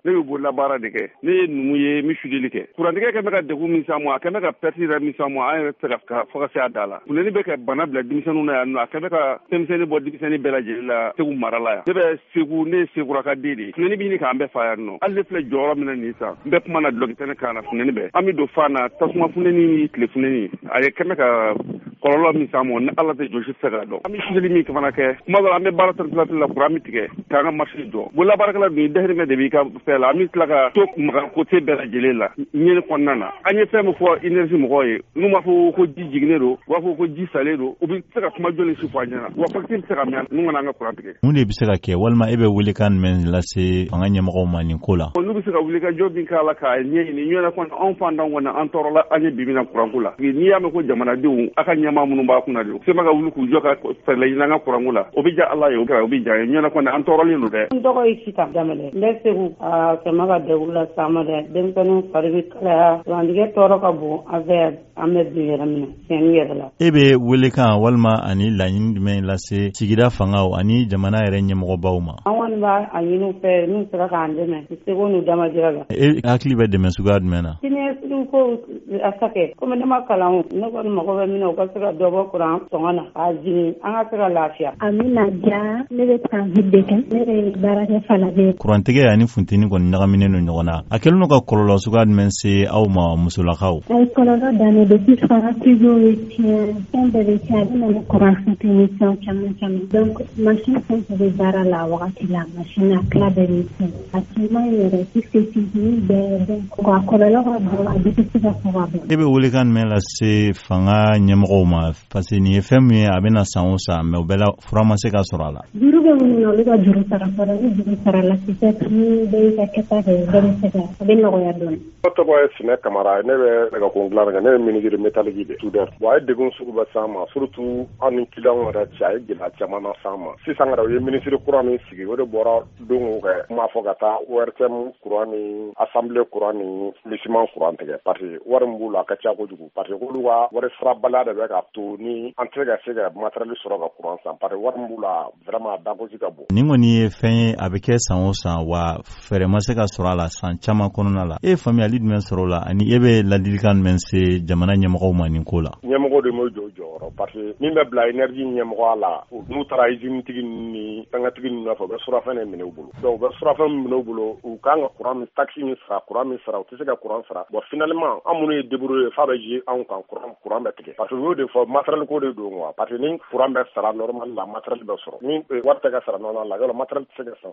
ne bɛ bolola baara de kɛ ne ye numu ye n bɛ sudeli kɛ kurantigɛ kɛmɛ ka degun min s'an ma a kɛmɛ ka perte yɛrɛ min s'an ma an yɛrɛ tɛ ka fɔ ka se a da la funɛni bɛ ka bana bila denmisɛnninw na yan nɔ a kɛmɛ ka denmisɛnnin bɔ denmisɛnnin bɛɛ lajɛlen la Segu mara la yan ne bɛ Segu ne ye Seguraka den de ye funɛni bɛ ɲini k'an bɛɛ fa yan nɔ hali ne filɛ jɔyɔrɔ min na nin san n bɛ kuma na dulɔki tɛ ne kan na funɛni bɛɛ an bɛ don fan na tasuma funɛni ni tile funɛni a ye kɛmɛ ka kɔlɔlɔ min s'an ma ni Ala tɛ jɔsi tɛ se k'a dɔn an bɛ sudeli min fana kɛ kuma dɔ la an bɛ baara tɛrɛtɛrɛtɛ la kuran bɛ tigɛ k'an ka marché jɔ bololabaarakɛla dun dahirimɛ de b'i ka fɛn la an bɛ tila ka to maga côté bɛɛ lajɛlen la ɲɛni kɔnɔna na an ye fɛn min fɔ énergie mɔgɔw ye n'u m'a fɔ ko ji jiginnen don u b'a fɔ ko ji salen don u bɛ se ka kuma jɔnni su fɔ an ɲɛna wa facture bɛ se ka mɛn n'u kana an ka kuran tigɛ mun de bɛ se ka kɛ walima e bɛ welekan jumɛn lase fanga ɲɛmɔgɔw ma nin ko la n'u bɛ se ka wulikajɔ min k'a la k'a ɲɛɲini ɲɔgɔn kɔni anw fantanw kɔni an tɔɔrɔla an ye bibi na kuranko la n'i y'a mɛn ko jamanadenw a ka ɲɛmaa minnu b'a kunna de o sema ka wuli k'u jɔ ka fɛɛrɛ ɲini an ka kuranko la o bɛ diya Ala ye o bɛ diya ye ɲɔgɔn kɔni an tɔɔrɔlen don dɛ n tɔgɔ ye Sita Jamale n bɛ Segu a kɛmɛ ka degun la s'an ma dɛ denmisɛnninw fari bɛ kalaya kurantigɛ tɔɔrɔ ka bon an fɛ yan an bɛ bin yɛrɛ minɛ tiɲɛni yɛrɛ la e bɛ welekan walima ani laɲini jumɛn lase sigida fangaw ani jamana yɛrɛ ɲɛmɔgɔbaw ma an kɔni b'a a ɲini u fɛ n'u sera k'an dɛmɛ seko n'u damajira la e hakili bɛ dɛmɛ suguya jumɛn na siniɲɛsigi ko a ka kɛ komi ne ma kalan ne kɔni mago bɛ min na u ka se ka dɔ bɔ kuran sɔngɔ na k'a jigin an ka se ka lafiya Amina Dia ne bɛ transit de kɛ ne bɛ baarakɛ Falajɛ kurantigɛ ani funteni kɔni ɲagaminen don ɲɔgɔn na a kɛlen don ka kɔlɔlɔ suguya jumɛn se aw ma musolakaw a ye kɔlɔlɔ dannen depuis fanga toujours bɛ tiɲɛ fɛn bɛɛ bɛ tiɲɛ a bɛ na ni kuran funteni fɛn caman donc machine fɛn fɛn bɛ baara la a wagati la machine a tila bɛɛ bɛ tiɲɛ a cɛman yɛrɛ puisque funteni bɛɛ donc a kɔlɔlɔ ka bon a bɛ se ka fɔ ka ban e bɛ welekan jumɛn lase fanga ɲɛmɔgɔw ma parce que nin ye fɛn min ye a bɛ na san o san mais o bɛɛ la fura ma se ka sɔrɔ a la juru bɛ minnu na olu ka juru sara fɔlɔ ni juru sara la peut-être ni bɛɛ y'i ka kɛta kɛ bɛɛ bɛ se ka a bɛ nɔgɔya dɔɔnin ne tɔgɔ ye Sinɛ Kamara ne bɛ nɛgɛkun dilan kɛ ne ye menuisier métallique de soudeur bon a ye degun sugu bɛɛ s'an ma surtout an ni client yɛrɛ cɛ a ye gɛlɛya caman na s'an ma sisan yɛrɛ u ye ministre courant min sigi o de bɔra don kɛ kuma fɔ ka taa ORTM courant ni assemblée courant ni lissement courant tigɛ parce que wari min b'u la a ka ca kojugu parce que olu ka wari sarabaliya de bɛ ka to ni an tɛ ka se ka matériel sɔrɔ ka courant san parce que wari min b'u la vraiment a dagosi ka bon nin kɔni ye fɛn ye a bɛ kɛ san o san wa fɛɛrɛ ma se ka sɔrɔ a la san caman kɔnɔna la e ye faamuyali jumɛn sɔrɔ o la ani e bɛ ladilikan jumɛn se jamana ɲɛmɔgɔw ma nin ko la ɲɛmɔgɔ de m'o jɔ jɔyɔrɔ parce que min bɛ bila énergie ɲɛmɔgɔ la n'u taara usine tigi ni fɛnkɛtigi ninnu nɔfɛ u bɛ surafɛn de minɛ u bolo donc u bɛ surafɛn min minɛ u bolo u kan ka courant min taxe min sara courant min sara u tɛ se ka courant sara bon finalement an minnu ye débrouillé f'a bɛ jouer anw kan courant bɛ tigɛ parce que u y'o de fɔ matériel ko de don quoi parce que ni courant bɛ sara normal la matériel bɛ sɔrɔ ni wari tɛ ka sara normal la yɔrɔ matériel tɛ se ka san